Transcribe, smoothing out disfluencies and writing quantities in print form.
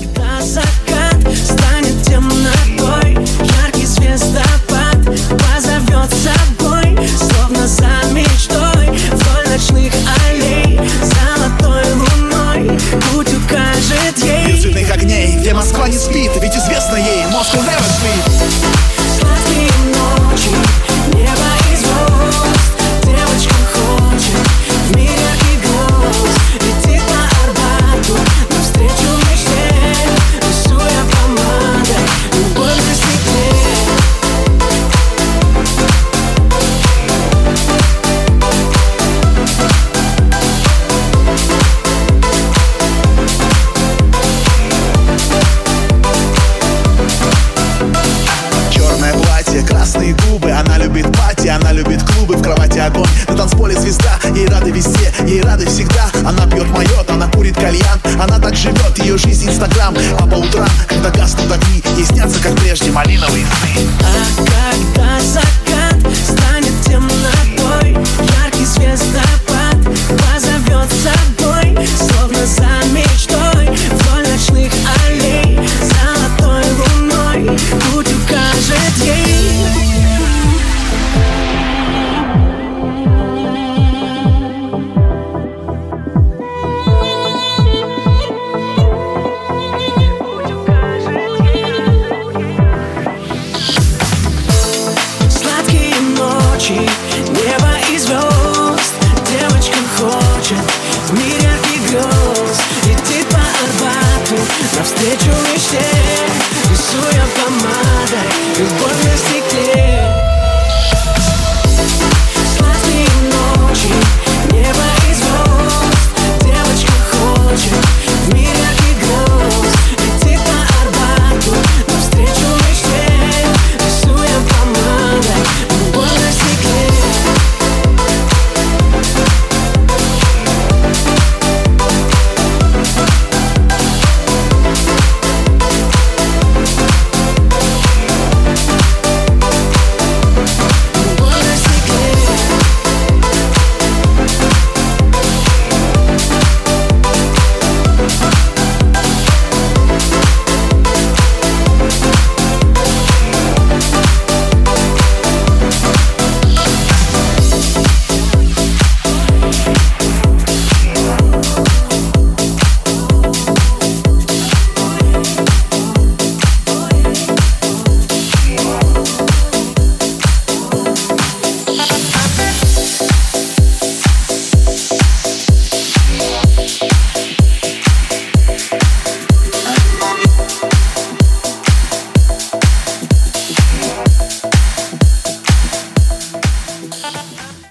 когда закат станет темнотой, яркий звездопад позовет с собой, словно за мечтой, вдоль ночных аллей, золотой луной путь укажет ей. Мир цветных огней, где Москва не спит, ведь известно ей Moscow never sleep. Сладкие ночи, небо и звезд, девочка хочет в мир ярких гроз. Летит по Арбату навстречу мечте, рисуя помадой любовь на стекле. Черное платье, красные губы, она любит пати, она любит клубы, в кровати огонь, на танцполе звезда, ей рады везде, ей рады всегда. Она пьет майот, она курит кальян, она так живет, ее жизнь инстаграм. А по утрам, когда гаснут огни, ей снятся, как прежде, малиновые сны. А когда закат станет темнотой, яркий звездопад позовет с собой, словно за мечтой, вдоль ночных аллей, золотой луной путь укажет ей. Сладкие ночи, небо и звезд, девочка хочет в мир ярких грез. Летит по Арбату навстречу мечте.